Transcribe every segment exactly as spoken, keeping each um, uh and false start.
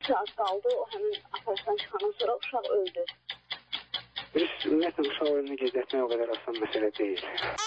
saat qaldı, o həmin aparatdan çıxandan sonra uşaq öldü. Biz ümumiyyətlə uşaq ölümünü gizlətmək o qədər asan məsələ deyil.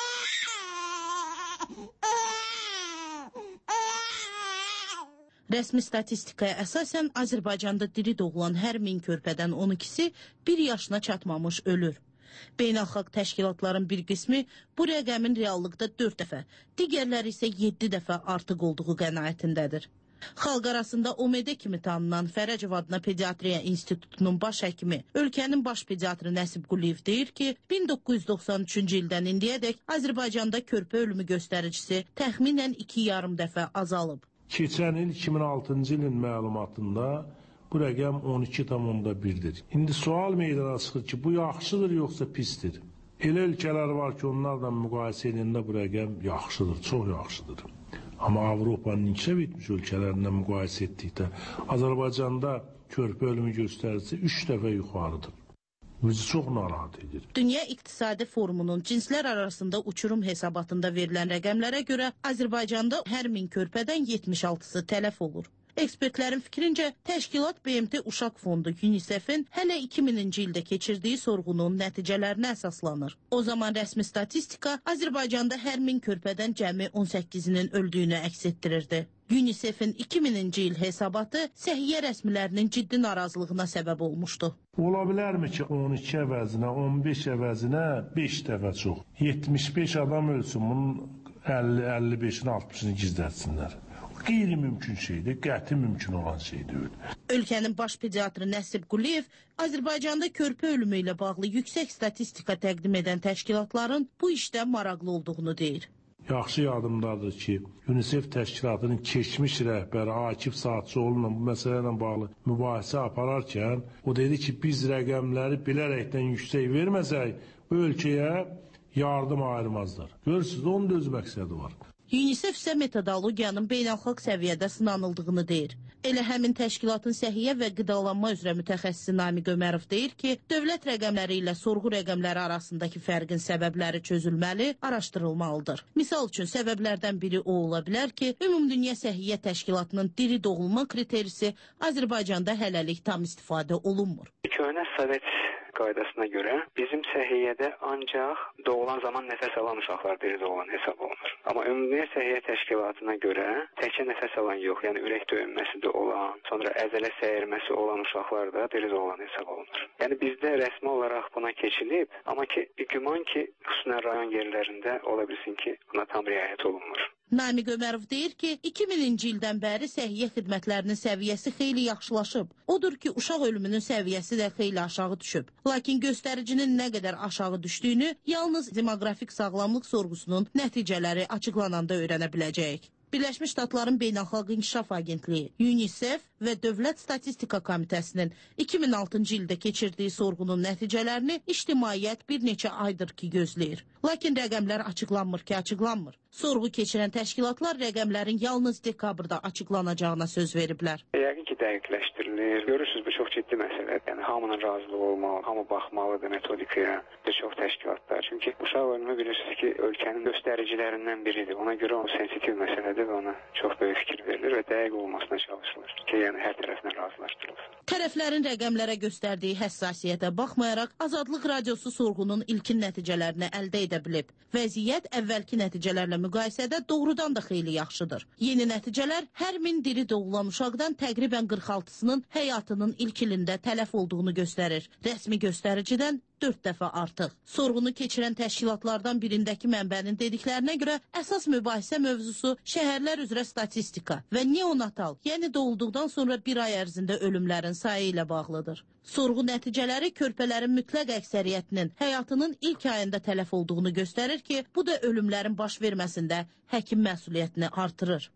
Rəsmi statistikaya əsasən Azərbaycanda diri doğulan hər min körpədən on ikisi bir yaşına çatmamış ölür. Beynəlxalq təşkilatların bir qismi bu rəqəmin reallıqda dörd dəfə, digərləri isə yeddi dəfə artıq olduğu qənaətindədir. Xalq arasında O M D kimi tanınan Fərəcov adına Pediatriya İnstitutunun baş həkimi, ölkənin baş pediatrı Nəsib Quliyev deyir ki, min doqquz yüz doxsan üçüncü ildən indiyədək Azərbaycanda körpə ölümü göstəricisi təxminən iki yarım dəfə azalıb. Keçən il iki min altıncı ilin məlumatında bu rəqəm on iki tam birdir. İndi sual meydana çıxır ki, bu yaxşıdır yoxsa pisdir? Elə ölkələr var ki, onlarla müqayisə edəndə bu rəqəm yaxşıdır, çox yaxşıdır. Amma Avropanın inkişaf etmiş ölkələrindən müqayisə etdikdə Azərbaycanda körpə ölümü göstəricisi üç dəfə yuxarıdır. Bizi çox narahat edir. Dünya İqtisadi Forumunun cinslər arasında uçurum hesabatında verilən rəqəmlərə görə Azərbaycanda hər min körpədən yetmiş altısı tələf olur. Ekspertlərin fikrincə, təşkilat B M T Uşaq Fondu UNICEF-in hələ iki mininci ildə keçirdiyi sorğunun nəticələrinə əsaslanır. O zaman rəsmi statistika Azərbaycanda hər min körpədən cəmi on səkkizinin öldüyünü əks etdirirdi. UNICEF-in iki mininci il hesabatı səhiyyə rəsmilərinin ciddi narazılığına səbəb olmuşdu. Ola bilərmi ki, on iki əvəzinə, on beş əvəzinə beş dəfə çox, yetmiş beş adam ölsün, bunun əlli əlli beşini altmışını gizlətsinlər. Qeyri-mümkün şeydir, qəti mümkün olan şeydir. Ölkənin baş pediatrı Nəsib Quliyev Azərbaycanda körpə ölümü ilə bağlı yüksək statistika təqdim edən təşkilatların bu işdə maraqlı olduğunu deyir. Yaxşı yadımdadır ki, UNICEF təşkilatının keçmiş rəhbəri Akif Saatçıoğlu'yla bu məsələ ilə bağlı mübahisə apararkən, o dedi ki, biz rəqəmləri bilərəkdən yüksək verməsək, bu ölkəyə yardım ayırmazlar. Görürsünüz, onun da öz məqsədi var. UNICEF isə metodologiyanın beynəlxalq səviyyədə sınanıldığını deyir. Elə həmin təşkilatın səhiyyə və qidalanma üzrə mütəxəssisi Namiq Ömərov deyir ki, dövlət rəqəmləri ilə sorğu rəqəmləri arasındakı fərqin səbəbləri çözülməli, araşdırılmalıdır. Misal üçün, səbəblərdən biri o ola bilər ki, Ümumdünya Səhiyyə Təşkilatının diri doğulma kriterisi Azərbaycanda hələlik tam istifadə olunmur. Köhnə Sovet qaydasına görə bizim səhiyyədə ancaq doğulan zaman nəfəs alan uşaqlar diri doğulan hesab olunur. Amma Ümumdünya Səhiyyə Təşkilatına görə təkcə nəfəs alan yox, yəni ürək döyünməsi də olan, sonra əzələ səyirməsi olan uşaqlar da diri doğulan hesab olunur. Yəni bizdə rəsmi olaraq buna keçilib, amma ki, güman ki, xüsusən rayon yerlərində ola bilsin ki, buna tam riayət olunmur. Namiq Ömərov deyir ki, iki mininci ildən bəri səhiyyə xidmətlərinin səviyyəsi xeyli yaxşılaşıb. Odur ki, uşaq ölümünün səviyyəsi də xeyli aşağı düşüb. Lakin göstəricinin nə qədər aşağı düşdüyünü yalnız demoqrafik sağlamlıq sorğusunun nəticələri açıqlananda öyrənə biləcəyik. Birləşmiş Ştatların Beynəlxalq İnkişaf Agentliyi, UNICEF və Dövlət Statistika Komitəsinin iki min altıncı ildə keçirdiyi sorğunun nəticələrini ictimaiyyət bir neçə aydır ki gözləyir. Lakin rəqəmlər açıqlanmır ki, açıqlanmır. Sorğu keçirən təşkilatlar rəqəmlərin yalnız dekabrda açıqlanacağına söz veriblər. Yəqin ki, dəqiqləşdirilir. Görürsünüz, bu çox ciddi məsələdir. Yəni, hamının razılığı olmalı, hamı baxmalıdır metodikaya, bir çox təşkilatlar. Çünki uşaq ölümü bilirsiniz ki, ölkənin göstəricilərindən biridir. Ona görə o sensitiv məsələdir və ona çox böyük fikir verilir və dəqiq olmasına çalışılır ki, yəni hər tərəfdən razılaşdırılsın. Tərəflərin rəqəmlərə göstərdiyi həssasiyyətə baxmayaraq, Azadlıq Radiosu sorğunun ilkin nəticələrini əldə edə bilib. Vəziyyət əvvəlki nəticələrlə müqayisədə doğrudan da xeyli yaxşıdır. Yeni nəticələr hər min diri doğulan uşaqdan təqribən qırx altısının həyatının ilk ilində tələf olduğunu göstərir. Rəsmi göstəricidən dörd dəfə artıq. Sorğunu keçirən təşkilatlardan birindəki mənbənin dediklərinə görə əsas mübahisə mövzusu şəhərlər üzrə statistika və neonatal, yəni doğulduqdan sonra bir ay ərzində ölümlərin sayı ilə bağlıdır. Sorğu nəticələri körpələrin mütləq əksəriyyətinin həyatının ilk ayında tələf olduğunu göstərir ki, bu da ölümlərin baş verməsində həkim məsuliyyətini artırır.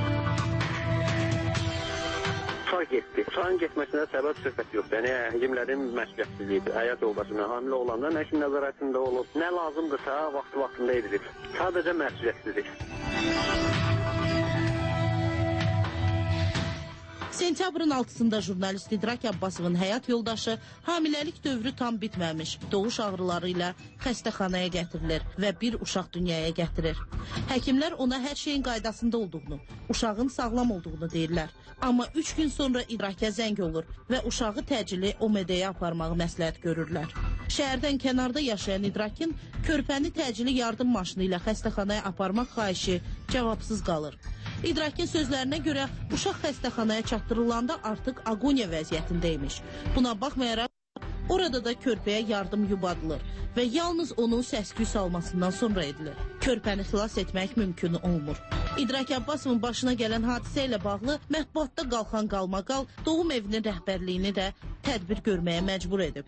Uşaq getdi. Uşağın getməsinə səbəb söhbət yoxdur. Yəni, həkimlərin məsuliyyətsizliyidir. Həyat yoldaşına hamilə olanda həkim nəzarətində olub. Nə lazımdırsa, vaxtı-vaxtında edilir. Sadəcə məsuliyyətsizlik. Sentyabrın altısında jurnalist İdrak Abbasovun həyat yoldaşı hamiləlik dövrü tam bitməmiş, doğuş ağrıları ilə xəstəxanaya gətirilir və bir uşaq dünyaya gətirir. Həkimlər ona hər şeyin qaydasında olduğunu, uşağın sağlam olduğunu deyirlər. Amma üç gün sonra İdrakə zəng olur və uşağı təcili O M D-yə aparmağı məsləhət görürlər. Şəhərdən kənarda yaşayan İdrakin körpəni təcili yardım maşını ilə xəstəxanaya aparmaq xahişi cavabsız qalır. İdrakin sözlərinə görə uşaq xəstəxanaya çatdırılanda artıq aqoniya vəziyyətindəymiş. Buna baxmayaraq orada da körpəyə yardım yubadılır və yalnız onun səs-küy salmasından sonra edilir. Körpəni xilas etmək mümkün olmur. İdrak Abbasovun başına gələn hadisə ilə bağlı mətbuatda qalxan qalmaqal doğum evinin rəhbərliyini də tədbir görməyə məcbur edib.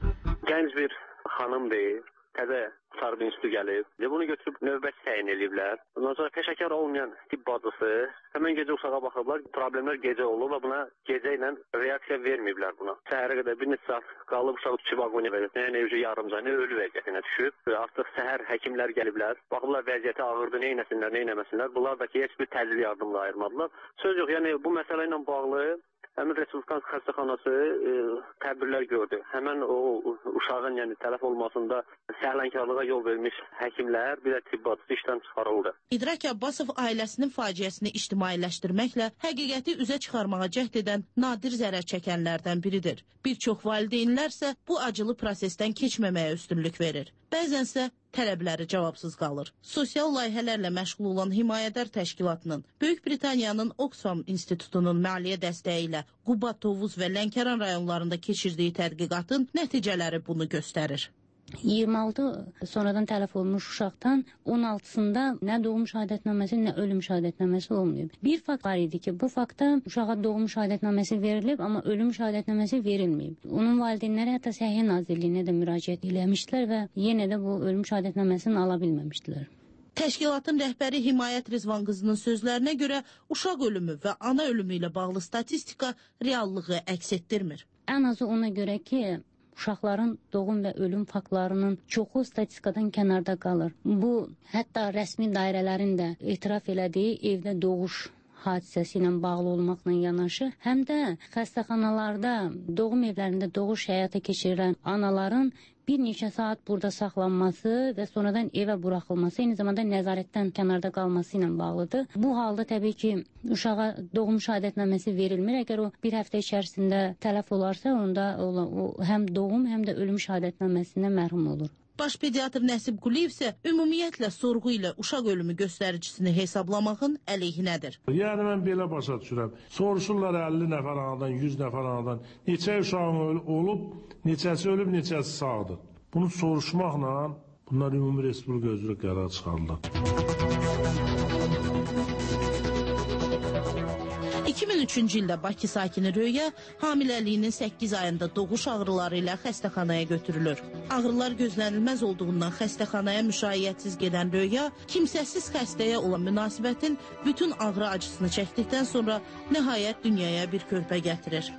Gənc bir xanım deyil, təzə sarı institutu gəlib. Bunu götürüb növbət təyin ediblər. Ondan sonra peşəkar olmayan tibb bacısı həmən gecə uşağa baxıblar. Problemlər gecə olub və buna gecə ilə reaksiya verməyiblər buna. Səhərə qədər bir neçə saat qalıb uşaq düşüb aqoniya vəziyyətinə, nə üzü yarımca, nə ölü vəziyyətinə düşüb. Artıq səhər həkimlər gəliblər. Baxıblar vəziyyəti ağırdır, nə etsinlər, nə etməsinlər. Bunlar da ki, heç bir təcili yardımla ayırmadılar. Söz yox, yəni bu məsələ ilə bağlı həmin Respublikan xəstəxanası e, tədbirlər gördü. Həmən o uşağın yəni tələf olmasında səhlənkarlığa yol vermiş həkimlər, bir də tibbatçı işdən çıxarıldı. İdrak Abbasov ailəsinin faciəsini ictimailəşdirməklə həqiqəti üzə çıxarmağa cəhd edən nadir zərər çəkənlərdən biridir. Bir çox valideynlərsə bu acılı prosesdən keçməməyə üstünlük verir. Bəzənsə tələbləri cavabsız qalır. Sosial layihələrlə məşğul olan Himayədar Təşkilatının, Böyük Britaniyanın Oxfam İnstitutunun maliyyə dəstəyi ilə Quba, Tovuz və Lənkəran rayonlarında keçirdiyi tədqiqatın nəticələri bunu göstərir. iyirmi altı sonradan tələf olmuş uşaqdan on altısında nə doğum şəhadətnaməsi, nə ölüm şəhadətnaməsi olmayıb. Bir fakt var idi ki, bu faktda uşağa doğum şəhadətnaməsi verilib, amma ölüm şəhadətnaməsi verilməyib. Onun valideynləri hətta Səhiyyə Nazirliyinə də müraciət eləmişdilər və yenə də bu ölüm şəhadətnaməsini ala bilməmişdilər. Təşkilatın rəhbəri Himayət Rizvan qızının sözlərinə görə uşaq ölümü və ana ölümü ilə bağlı statistika reallığı əks etdirmir. Ən azı ona görə ki, uşaqların doğum və ölüm faktlarının çoxu statistikadan kənarda qalır. Bu, hətta rəsmi dairələrin də etiraf elədiyi evdə doğuş hadisəsi ilə bağlı olmaqla yanaşı, həm də xəstəxanalarda, doğum evlərində doğuş həyata keçirilən anaların bir neçə saat burada saxlanması və sonradan evə buraxılması, eyni zamanda nəzarətdən kənarda qalması ilə bağlıdır. Bu halda təbii ki, uşağa doğum şəhadətnaməsi verilmir. Əgər o bir həftə içərisində tələf olarsa, onda o həm doğum, həm də ölüm şəhadətnaməsindən məhrum olur. Baş pediatr Nəsib Quliyev isə ümumiyyətlə sorğu ilə uşaq ölümü göstəricisini hesablamağın əleyhinədir. Yəni mən belə başa düşürəm. Soruşurlar əlli nəfər anadan, yüz nəfər anadan neçə uşağın olub, neçəsi ölüb, neçəsi sağdır. Bunu soruşmaqla bunlar ümumi respublika üzrə qərar çıxarırlar. iki min üçüncü ildə Bakı sakini Röya hamiləliyinin səkkiz ayında doğuş ağrıları ilə xəstəxanaya götürülür. Ağrılar gözlənilməz olduğundan xəstəxanaya müşayiətsiz gedən Röya kimsəsiz xəstəyə olan münasibətin bütün ağrı acısını çəkdikdən sonra nəhayət dünyaya bir körpə gətirir.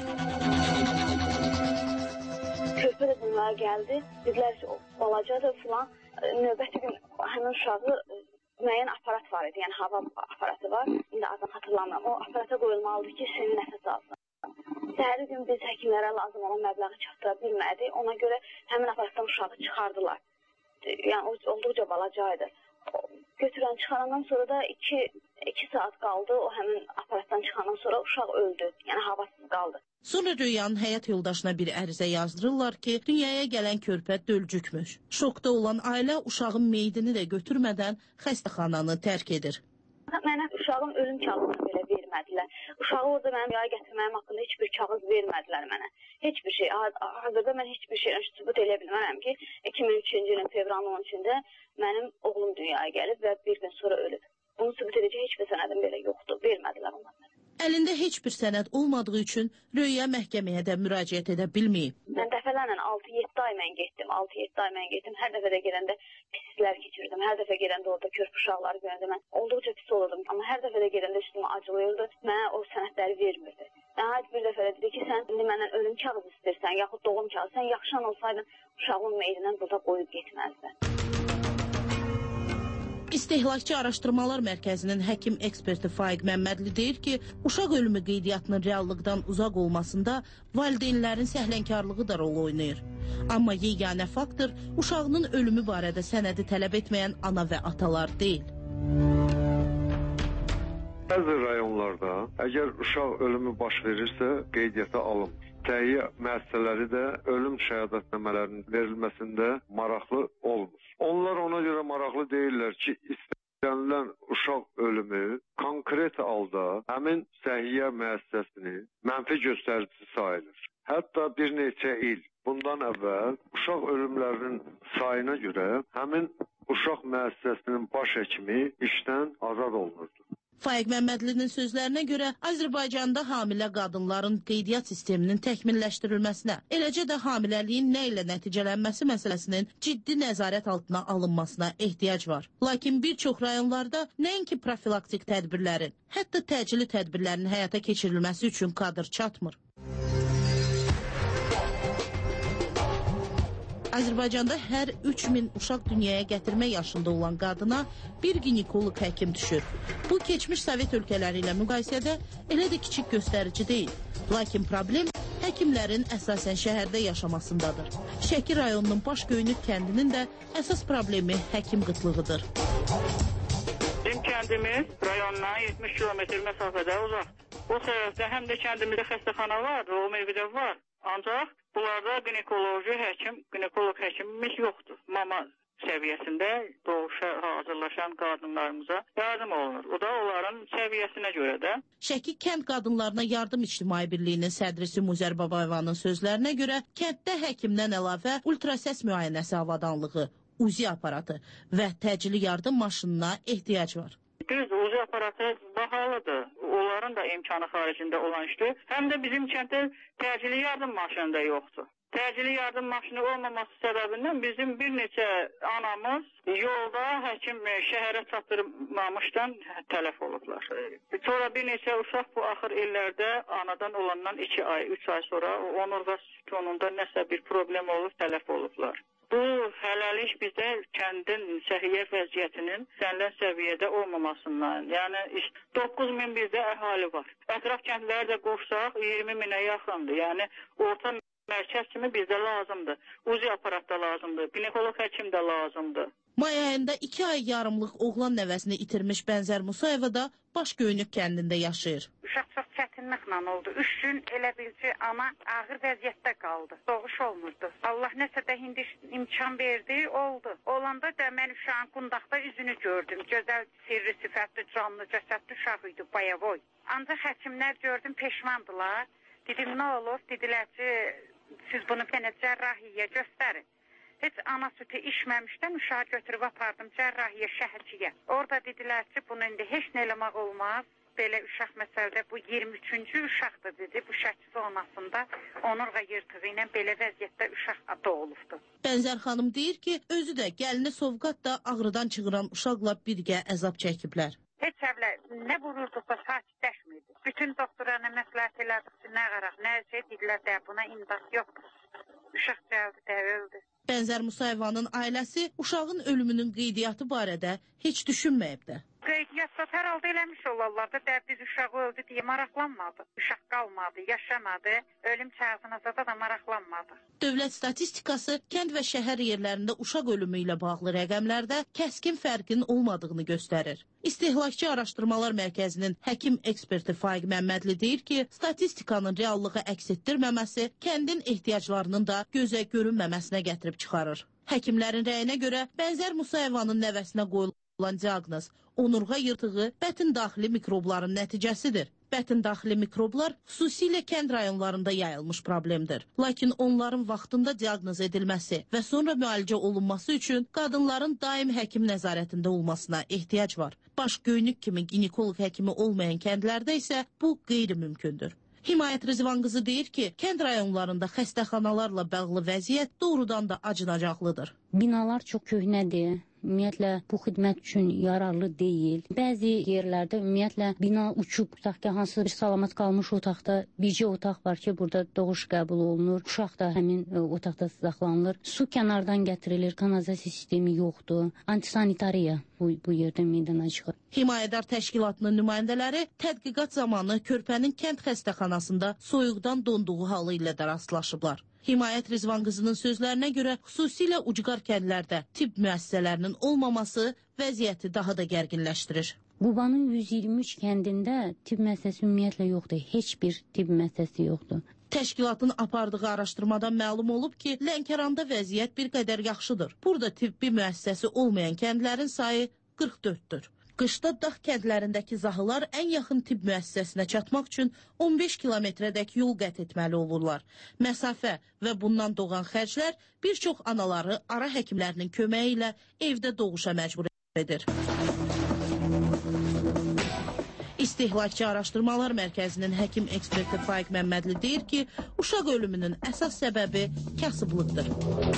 Körpə də dünyaya gəldi. Dedilər ki, balacadır filan. Növbəti gün həmin uşağı müəyyən aparat var idi, yəni hava aparatı var, indi adını xatırlamıram. O aparata qoyulmalıdır ki, seni nəfəs alsın. Səhəri gün biz həkimlərə lazım olan məbləği çatdıra bilmədik, ona görə həmin aparatdan uşağı çıxardılar. Yəni olduqca balacaydı. Götürən çıxarandan sonra da iki, iki saat qaldı, o həmin aparatdan çıxandan sonra uşaq öldü, yəni havasız qaldı. Sonra Röyanın həyat yoldaşına bir ərizə yazdırırlar ki, dünyaya gələn körpə dölcükmüş. Şokda olan ailə uşağın meyidini də götürmədən xəstəxananı tərk edir. Mənə uşağın ölüm kağızını belə vermədilər. Uşağı orada mənim yaya gətirməyim haqqında heç bir kağız vermədilər mənə. Heç bir şey. Hazırda mən heç bir şey sübut eləyə bilmərəm ki, iki min üçüncü ilin fevralın on üçündə mənim oğlum dünyaya gəlib və bir gün sonra ölüb. Bunu sübut edəcək heç bir sənədim belə yoxdur. Vermədilər onlar mənə. Əlində heç bir sənəd olmadığı üçün Röya məhkəməyə də müraciət edə bilməyib. Mən dəfələrlə altı yeddi ay mən getdim, altı yeddi ay mən getdim. Hər dəfə də gələndə pislər keçirdim. Hər dəfə gələndə orada körpü uşaqları görəndə mən olduqca pis olurdum. Amma hər dəfə də gələndə üstümə acılıyırdı. Mənə o sənədləri vermirdi. Nəhayət bir dəfə də dedi ki, sən indi məndən ölüm kağızı istəyirsən, yaxud doğum kağızı. Sən yaxşılan olsaydın uşağın meyidindən burada qoyub getməzdin. İstehlakçı Araşdırmalar Mərkəzinin həkim eksperti Faiq Məmmədli deyir ki, uşaq ölümü qeydiyyatının reallıqdan uzaq olmasında valideynlərin səhlənkarlığı da rol oynayır. Amma yeganə faktor uşağının ölümü barədə sənədi tələb etməyən ana və atalar deyil. Bəzi rayonlarda əgər uşaq ölümü baş verirsə qeydiyyata alınmır. Təhiyyə müəssisələri də ölüm şəhadətnamələrinin verilməsində maraqlı olmur. Onlar ona görə maraqlı deyirlər ki, istənilən uşaq ölümü konkret halda həmin səhiyyə müəssisəsini mənfi göstəricisi sayılır. Hətta bir neçə il bundan əvvəl uşaq ölümlərinin sayına görə həmin uşaq müəssisəsinin baş həkimi işdən azad olunurdu. Faiq Məmmədlinin sözlərinə görə Azərbaycanda hamilə qadınların qeydiyyat sisteminin təkmilləşdirilməsinə, eləcə də hamiləliyin nə ilə nəticələnməsi məsələsinin ciddi nəzarət altına alınmasına ehtiyac var. Lakin bir çox rayonlarda nəinki profilaktik tədbirlərin, hətta təcili tədbirlərin həyata keçirilməsi üçün kadr çatmır. Azərbaycanda hər üç min uşaq dünyaya gətirmə yaşında olan qadına bir ginekoloq həkim düşür. Bu, keçmiş Sovet ölkələri ilə müqayisədə elə də kiçik göstərici deyil. Lakin problem həkimlərin əsasən şəhərdə yaşamasındadır. Şəki rayonunun Başgöynük kəndinin də əsas problemi həkim qıtlığıdır. Bizim kəndimiz rayondan yetmiş kilometr məsafədə uzaqdır. O səbəbdə həm də kəndimizdə xəstəxana var, doğum evi də var. Ancaq bunlarda ginekoloji həkim, ginekoloq həkimimiz yoxdur. Mama səviyyəsində doğuşa hazırlaşan qadınlarımıza yardım olunur. O da onların səviyyəsinə görə də. Şəki Kənd Qadınlarına Yardım İctimai Birliyinin sədrisi Muzər Babayevanın sözlərinə görə kənddə həkimdən əlavə ultrasəs müayinəsi avadanlığı, uzi aparatı və təcili yardım maşınına ehtiyac var. Düz uzi aparatı bahalıdır. Onların da imkanı xaricində olan işdir. Həm də bizim kənddə təcili yardım maşını da yoxdur. Təcili yardım maşını olmaması səbəbindən bizim bir neçə anamız yolda həkim şəhərə çatdırmamışdan tələf olublar. Sonra bir neçə uşaq bu axır illərdə anadan olandan iki ay, üç ay sonra onurğa sütununda nəsə bir problem olub tələf olublar. Bu hələlik bizdə kəndin səhiyyə vəziyyətinin istənilən səviyyədə olmamasından, yəni doqquz min bizdə əhali var. Ətraf kəndləri də qoşsaq iyirmi minə yaxındır. Yəni orta mərkəz kimi bizdə lazımdır. Uzi aparat da lazımdır, ginekoloq həkim də lazımdır. May ayında iki ay yarımlıq oğlan nəvəsini itirmiş Bənzər Musayeva da Başgöynük kəndində yaşayır. Uşaq çox çətinliklə oldu. Üç gün elə bil ki, ana ağır vəziyyətdə qaldı. Doğuş olmurdu. Allah nəsə də indi imkan verdi, oldu. Olanda da mən uşağın qundaqda üzünü gördüm. Gözəl, sirri, sifətli, canlı, cəsədli uşaq idi, bayavoy. Ancaq həkimlər gördüm, peşmandılar. Dedim, nə olur? Dedilər ki, siz bunu yenə cərrahiyə göstərin. Heç ana sütü içməmişdən uşağı götürüb apardım cərrahiyə, şəhərciyə. Orada dedilər ki, bunu indi heç nə eləmək olmaz. Belə uşaq məsələdə bu iyirmi üçüncü uşaqdır dedi. Bu Şəki zonasında onurğa yırtığı ilə belə vəziyyətdə uşaq doğulubdur. Bənzər xanım deyir ki, özü də gəlini Sovqat da ağrıdan çığıran uşaqla birgə əzab çəkiblər. Heç əvvəl nə vururduqsa sakitləşmirdi. Bütün doktorlarına məsləhət elədik ki, nə qaraq, nə şey dedilər də buna imdad yoxdur. Uşaq gəldi də öldü. Bənzər Musayevanın ailəsi uşağın ölümünün qeydiyyatı barədə heç düşünməyib də. Qeydiyyatda hər halda eləmiş olarlar da biz uşağı öldü deyə maraqlanmadı. Uşaq qalmadı, yaşamadı, ölüm kağızınızda da maraqlanmadı. Dövlət statistikası kənd və şəhər yerlərində uşaq ölümü ilə bağlı rəqəmlərdə kəskin fərqin olmadığını göstərir. İstehlakçı Araşdırmalar Mərkəzinin həkim eksperti Faiq Məmmədli deyir ki, statistikanın reallığı əks etdirməməsi kəndin ehtiyaclarının da gözə görünməməsinə gətirib çıxarır. Həkimlərin rəyinə görə Bənzər Musayevanın nəvəsinə qoyulan diaqnoz onurğa yırtığı bətin daxili mikrobların nəticəsidir. Bətin daxili mikroblar xüsusilə kənd rayonlarında yayılmış problemdir. Lakin onların vaxtında diaqnoz edilməsi və sonra müalicə olunması üçün qadınların daim həkim nəzarətində olmasına ehtiyac var. Başgöynük kimi ginekoloq həkimi olmayan kəndlərdə isə bu qeyri-mümkündür. Himayət Rızvan qızı deyir ki, kənd rayonlarında xəstəxanalarla bağlı vəziyyət doğrudan da acınacaqlıdır. Binalar çox köhnədir. Ümumiyyətlə, bu xidmət üçün yararlı deyil. Bəzi yerlərdə ümumiyyətlə bina uçub, tutaq ki, hansı bir salamat qalmış otaqda bircə otaq var ki, burada doğuş qəbul olunur. Uşaq da həmin otaqda saxlanılır. Su kənardan gətirilir, kanalizasiya sistemi yoxdur. Antisanitariya bu, bu yerdə meydana çıxır. Himayədar təşkilatının nümayəndələri tədqiqat zamanı körpənin kənd xəstəxanasında soyuqdan donduğu halı ilə də rastlaşıblar. Himayət Rizvan qızının sözlərinə görə xüsusilə ucqar kəndlərdə tibb müəssisələrinin olmaması vəziyyəti daha da gərginləşdirir. Qubanın yüz iyirmi üç kəndində tibb müəssisəsi ümumiyyətlə yoxdur. Heç bir tibb müəssisəsi yoxdur. Təşkilatın apardığı araşdırmadan məlum olub ki, Lənkəranda vəziyyət bir qədər yaxşıdır. Burada tibbi müəssisəsi olmayan kəndlərin sayı qırx dörddür. Qışda dağ kəndlərindəki zahılar ən yaxın tibb müəssisəsinə çatmaq üçün on beş kilometrədək yol qət etməli olurlar. Məsafə və bundan doğan xərclər bir çox anaları ara həkimlərinin köməyi ilə evdə doğuşa məcbur edir. İstehlakçı Araşdırmalar Mərkəzinin həkim eksperti Faiq Məmmədli deyir ki, uşaq ölümünün əsas səbəbi kasıblıqdır.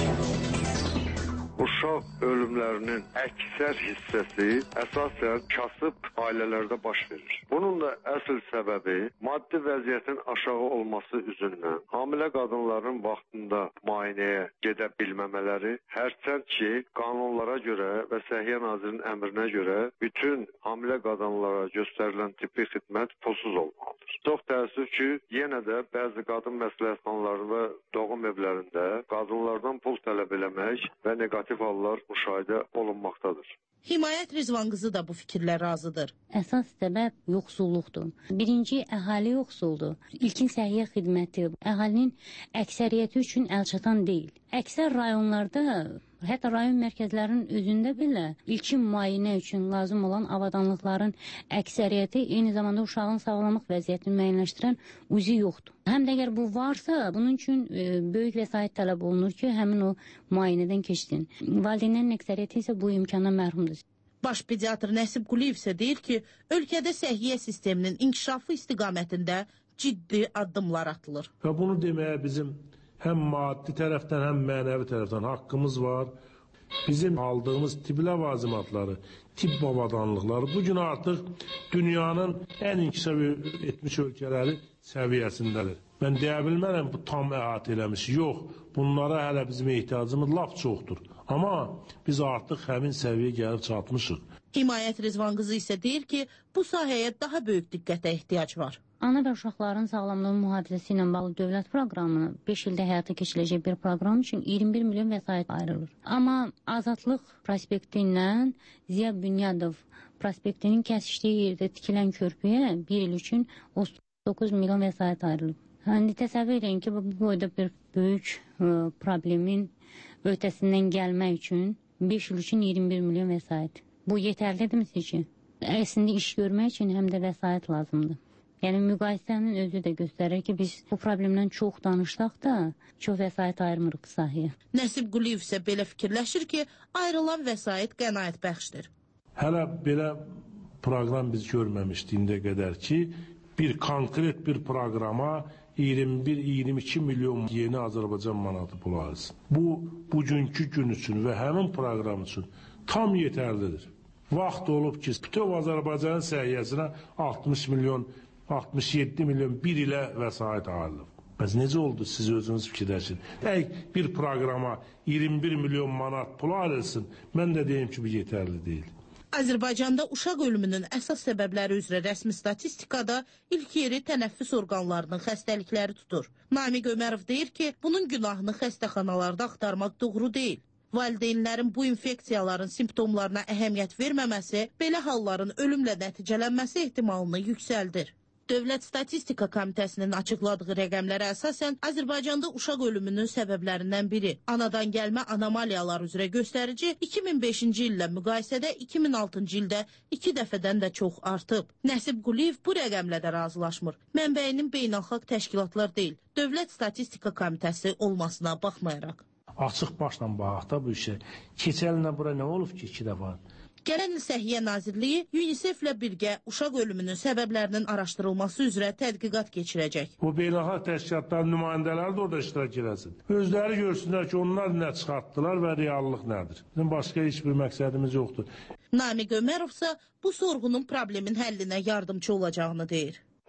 Uşaq ölümlərinin əksər hissəsi əsasən kasıb ailələrdə baş verir. Bunun da əsl səbəbi maddi vəziyyətin aşağı olması üzündən hamilə qadınların vaxtında müayinəyə gedə bilməmələri, hərçənd ki, qanunlara görə və Səhiyyə Nazirinin əmrinə görə bütün hamilə qadınlara göstərilən tibbi xidmət pulsuz olmalıdır. Çox təəssüf ki, yenə də bəzi qadın məsləhətxanaları və doğum evlərində qadınlardan pul tələb eləmək və negativ hallar müşahidə olunmaqdadır. Himayət Rizvan qızı da bu fikirlə razıdır. Əsas səbəb yoxsulluqdur. Birinci, əhali yoxsuldur. İlkin səhiyyə xidməti əhalinin əksəriyyəti üçün əlçatan deyil. Əksər rayonlarda, hətta rayon mərkəzlərinin özündə belə ilkin müayinə üçün lazım olan avadanlıqların əksəriyyəti eyni zamanda uşağın sağlamlıq vəziyyətini müəyyənləşdirən uzi yoxdur. Həm də əgər bu varsa, bunun üçün e, böyük vəsait tələb olunur ki, həmin o müayinədən keçsin. Valideynlərin əksəriyyəti isə bu imkana mərhumdur. Baş pediatr Nəsib Quliyev isə deyir ki, ölkədə səhiyyə sisteminin inkişafı istiqamətində ciddi addımlar atılır. Və bunu deməyə bizim həm maddi tərəfdən, həm mənəvi tərəfdən haqqımız var. Bizim aldığımız tibb ləvazimatları, tibb avadanlıqları bugün artıq dünyanın ən inkişaf etmiş ölkələri səviyyəsindədir. Mən deyə bilmərəm bu tam əhatə eləmiş. Yox, bunlara hələ bizim ehtiyacımız lap çoxdur. Amma biz artıq həmin səviyyə gəlib çatmışıq. Himayət Rizvan qızı isə deyir ki, bu sahəyə daha böyük diqqətə ehtiyac var. Ana və uşaqların sağlamlığı mühafizəsi ilə bağlı dövlət proqramı beş ildə həyata keçiriləcək bir proqram üçün iyirmi bir milyon vəsait ayrılır. Amma Azadlıq prospekti ilə Ziya Bünyadov prospektinin kəsişdiyi yerdə tikilən körpüyə bir il üçün otuz doqquz milyon vəsait ayrılıb. İndi təsəvvür edin ki, bu boyda bir böyük ə, problemin ötəsindən gəlmək üçün beş il üçün iyirmi bir milyon vəsait. Bu yetərlidirmi sizcə? Əslində iş görmək üçün həm də vəsait lazımdır. Yəni müqayisənin özü də göstərir ki, biz bu problemdən çox danışsaq da, çox vəsait ayırmırıq sahəyə. Nəsib Quliyev isə belə fikirləşir ki, ayrılan vəsait qənaət bəxşdir. Hələ belə proqram biz görməmişdik indiyə qədər ki, bir konkret bir proqrama iyirmi bir iyirmi iki milyon yeni Azərbaycan manatı pul ayrılsın. Bu, bugünkü gün üçün və həmin proqram üçün tam yetərlidir. Vaxt olub ki, bütün Azərbaycanın səhiyyəsinə altmış milyon, altmış yeddi milyon bir ilə vəsait ayrılıb. Bəs necə oldu siz özünüz fikirləşin? Deyək, bir proqrama iyirmi bir milyon manat pul ayrılsın, mən də deyim ki, bu yetərli deyil. Azərbaycanda uşaq ölümünün əsas səbəbləri üzrə rəsmi statistikada ilk yeri tənəffüs orqanlarının xəstəlikləri tutur. Namiq Ömərov deyir ki, bunun günahını xəstəxanalarda axtarmaq doğru deyil. Valideynlərin bu infeksiyaların simptomlarına əhəmiyyət verməməsi belə halların ölümlə nəticələnməsi ehtimalını yüksəldir. Dövlət Statistika Komitəsinin açıqladığı rəqəmlərə əsasən Azərbaycanda uşaq ölümünün səbəblərindən biri anadan gəlmə anomaliyalar üzrə göstərici iki min beşinci illə müqayisədə iki min altıncı ildə iki dəfədən də çox artıb. Nəsib Quliyev bu rəqəmlə də razılaşmır. Mənbəyinin beynəlxalq təşkilatlar deyil, Dövlət Statistika Komitəsi olmasına baxmayaraq. Açıq başla baxaq da bu işə. Keçəlinə bura nə olub ki, iki dəfə? Gələn il Səhiyyə Nazirliyi UNICEF-lə birgə uşaq ölümünün səbəblərinin araşdırılması üzrə tədqiqat keçirəcək. Bu beynəlxalq təşkilatların nümayəndələri də orada iştirak eləsin. Özləri görsünlər ki, onlar nə çıxartdılar və reallıq nədir. Bizim başqa heç bir məqsədimiz yoxdur. Namiq Ömərov isə bu sorğunun problemin həllinə yardımcı olacağını deyir. Biz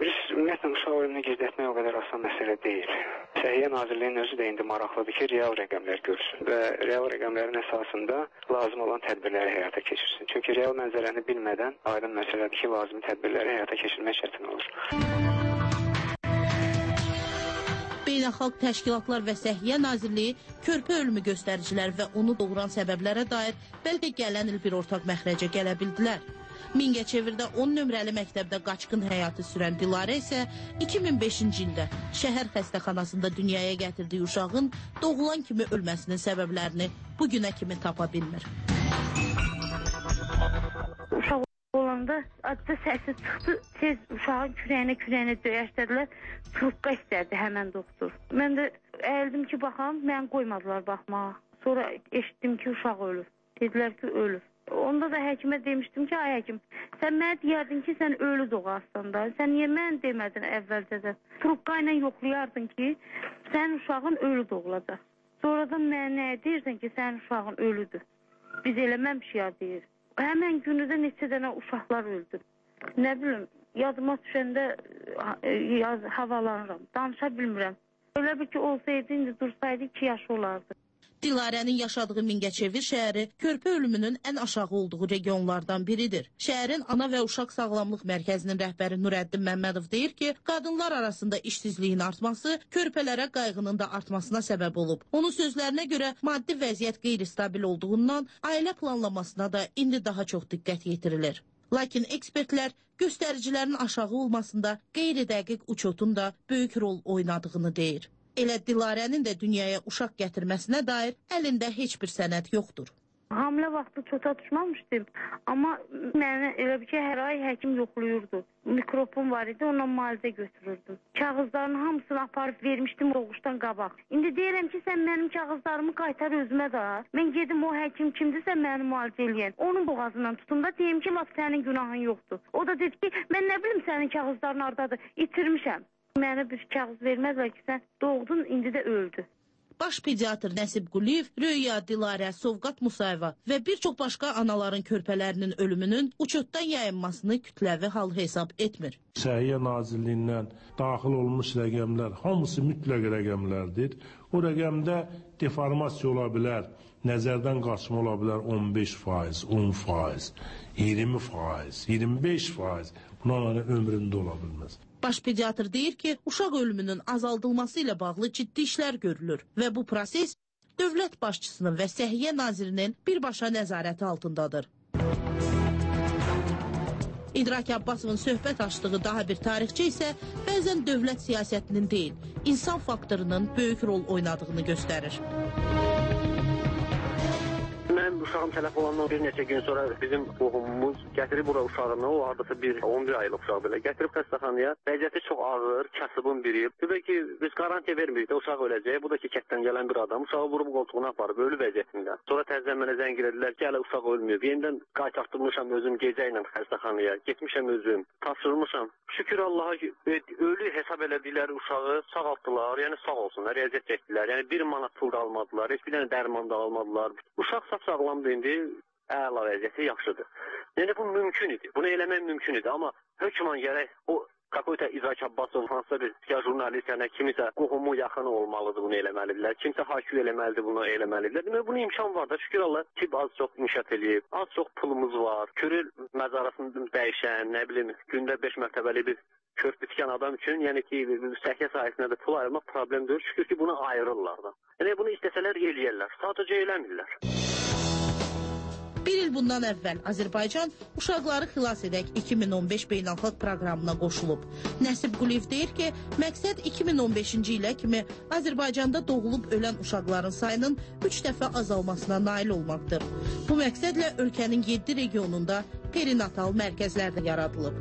Ümumiyyətlə, uşaq ölümünü gizlətmək o qədər asan məsələ deyil. Səhiyyə Nazirliyinin özü də indi maraqlıdır ki, real rəqəmlər görsün və real rəqəmlərin əsasında lazım olan tədbirləri həyata keçirsin. Çünki real mənzərəni bilmədən aydın məsələdir ki, lazımi tədbirləri həyata keçirmək çətin olur. Beynəlxalq təşkilatlar və Səhiyyə Nazirliyi körpə ölümü göstəriciləri və onu doğuran səbəblərə dair bəlkə gələn il bir ortaq məxrəcə gələ bildilər. Mingəçevirdə on nömrəli məktəbdə qaçqın həyatı sürən Dilarə isə iki min beşinci ildə şəhər xəstəxanasında dünyaya gətirdiyi uşağın doğulan kimi ölməsinin səbəblərini bugünə kimi tapa bilmir. Uşaq olanda adda səsi çıxdı, tez uşağın kürəyinə kürəyinə döyəşdədilər, trubka istədi həmən doktor. Mən də əyildim ki, baxam, mən qoymadılar baxmağa. Sonra eşitdim ki, uşaq ölür. Dedilər ki, ölür. Onda da həkimə demişdim ki, ay həkim, sən mənə deyərdin ki, sən ölü doğarsan da. Sən niyə mən demədin əvvəlcədən? Trubka ilə yoxlayardın ki, sənin uşağın ölü doğulacaq. Sonradan mənə nə deyirsən ki, sənin uşağın ölüdür. Biz eləməmişik ya deyir. Həmən günü də neçə dənə uşaqlar öldü. Nə bilim, yadıma düşəndə yaz, havalanıram, danışa bilmirəm. Öyle bir ki, olsaydı, indi dursaydı iki yaşı olardı. Dilarənin yaşadığı Mingəçevir şəhəri körpə ölümünün ən aşağı olduğu regionlardan biridir. Şəhərin ana və uşaq sağlamlıq mərkəzinin rəhbəri Nurəddin Məmmədov deyir ki, qadınlar arasında işsizliyin artması körpələrə qayğının da artmasına səbəb olub. Onun sözlərinə görə maddi vəziyyət qeyri-stabil olduğundan ailə planlamasına da indi daha çox diqqət yetirilir. Lakin ekspertlər göstəricilərin aşağı olmasında qeyri-dəqiq uçotun da böyük rol oynadığını deyir. Elə Dilarənin də dünyaya uşaq gətirməsinə dair əlində heç bir sənəd yoxdur. Hamilə vaxtı çota düşməmişdim, amma mənə elə bir ki, hər ay həkim yoxlayırdı. Mikrobum var idi, ondan müalicə götürürdüm. Kağızlarını hamısını aparıb vermişdim doğuşdan qabaq. İndi deyirəm ki, sən mənim kağızlarımı qaytar özümə də. Mən gedim o həkim kimdirsə məni müalicə eləyən. Onun boğazından tutum da deyim ki, laf sənin günahın yoxdur. O da dedi ki, mən nə bilim sənin kağızların hardadır, itirmişəm. Mənə bir kağız verməzlər ki, sən doğdun, indi də öldü. Baş pediatr Nəsib Quliyev, Röya Dilarə, Sovqat Musayeva və bir çox başqa anaların körpələrinin ölümünün uçotdan yayınmasını kütləvi hal hesab etmir. Səhiyyə Nazirliyindən daxil olmuş rəqəmlər hamısı mütləq rəqəmlərdir. O rəqəmdə deformasiya ola bilər, nəzərdən qaçma ola bilər on beş faiz, on faiz, iyirmi faiz, iyirmi beş faiz. Bunların ömründə ola bilməz. Baş pediatr deyir ki, uşaq ölümünün azaldılması ilə bağlı ciddi işlər görülür və bu proses dövlət başçısının və Səhiyyə Nazirinin birbaşa nəzarəti altındadır. İdrak Abbasovun söhbət açdığı daha bir tarixçi isə bəzən dövlət siyasətinin deyil, insan faktorunun böyük rol oynadığını göstərir. Mən uşağım tələf olandan bir neçə gün sonra bizim qohumumuz gətirib bura uşağını, o hardasa bir on bir aylıq uşaq belə gətirib xəstəxanaya. Vəziyyəti çox ağır, kasıbın biri. Dedi ki, biz qarantiya vermirik də uşaq öləcək. Bu da ki, kətdən gələn bir adam uşağı vurub qoltuğuna aparıb ölü vəziyyətində. Sonra təzədən mənə zəng elədilər ki, hələ uşaq ölməyib. Yenidən qaytartdırmışam özüm gecə ilə xəstəxanaya. Getmişəm özüm, tapşırmışam. Şükür Allaha ki, ölü hesab elədikləri uşağı sağaltdılar. Yəni sağ olsunlar, əziyyət çəkdilər. Yəni bir manat pul da almadılar, heç bir dənə dərman da almadılar. Uşaq sağlamdır indi, əla vəziyyəti yaxşıdır. Yəni bu mümkün idi, bunu eləmək mümkün idi, amma hökman gərək o Kakoyta İdrak Abbasov, hansısa bir ya jurnalist, yəni kimisə qohumu yaxını olmalıdır, bunu eləməlidirlər. Kimsə hakü eləməlidir, bunu eləməlidirlər. Demək, bunun imkan var da, şükür Allah, tibb az çox inkişaf eləyib, az çox pulumuz var. Körül məzarasını dəyişən, nə bilim, gündə beş mərtəbəli bir körpü tikən adam üçün, yəni ki, səhiyyə sayəsində də pul ayırmaq problemdir. Şükür ki, bunu ayırırlar da. Yəni bunu istəsələr eləyərlər, sadəcə eləmirlər. Bir il bundan əvvəl Azərbaycan uşaqları xilas edək iki min on beş beynəlxalq proqramına qoşulub. Nəsib Quliyev deyir ki, məqsəd iki min on beşinci ilə kimi Azərbaycanda doğulub ölən uşaqların sayının üç dəfə azalmasına nail olmaqdır. Bu məqsədlə ölkənin yeddi regionunda perinatal mərkəzlər də yaradılıb.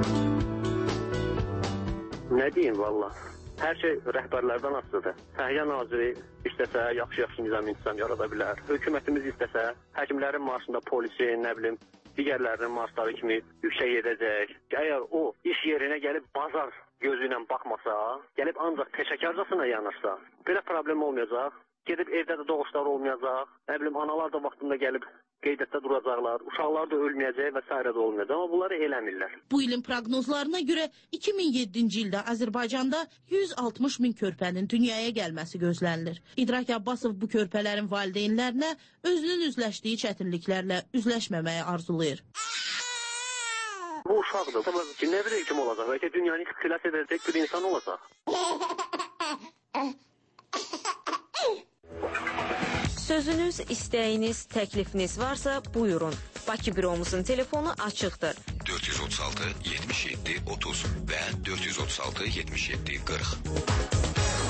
Nə deyim valla? Hər şey rəhbərlərdən asılıdır. Səhiyyə Naziri istəsə, yaxşı-yaxşı nizam-intizam yarada bilər. Hökumətimiz istəsə, həkimlərin maaşında polisin, nə bilim, digərlərinin maaşları kimi yüksək edəcək. Əgər o iş yerinə gəlib bazar gözü ilə baxmasa, gəlib ancaq peşəkarcasına yanaşsa, belə problem olmayacaq. gedib evdə də doğuşlar olmayacaq. Nə bilim, analar da vaxtında gəlib qeydiyyatda duracaqlar. Uşaqlar da ölməyəcək və s. də olmayacaq. Amma bunları eləmirlər. Bu ilin proqnozlarına görə iki min yeddinci ildə Azərbaycanda yüz altmış min körpənin dünyaya gəlməsi gözlənilir. İdrak Abbasov bu körpələrin valideynlərinə özünün üzləşdiyi çətinliklərlə üzləşməməyi arzulayır. Bu uşaqdır. Tabii ki, nə bilir kim olacaq? Bəlkə dünyanı xilas edəcək bir insan olacaq. Sözünüz, istəyiniz, təklifiniz varsa buyurun. Bakı büromuzun telefonu açıqdır. dörd yüz otuz altı yetmiş yeddi otuz və dörd yüz otuz altı yetmiş yeddi qırx.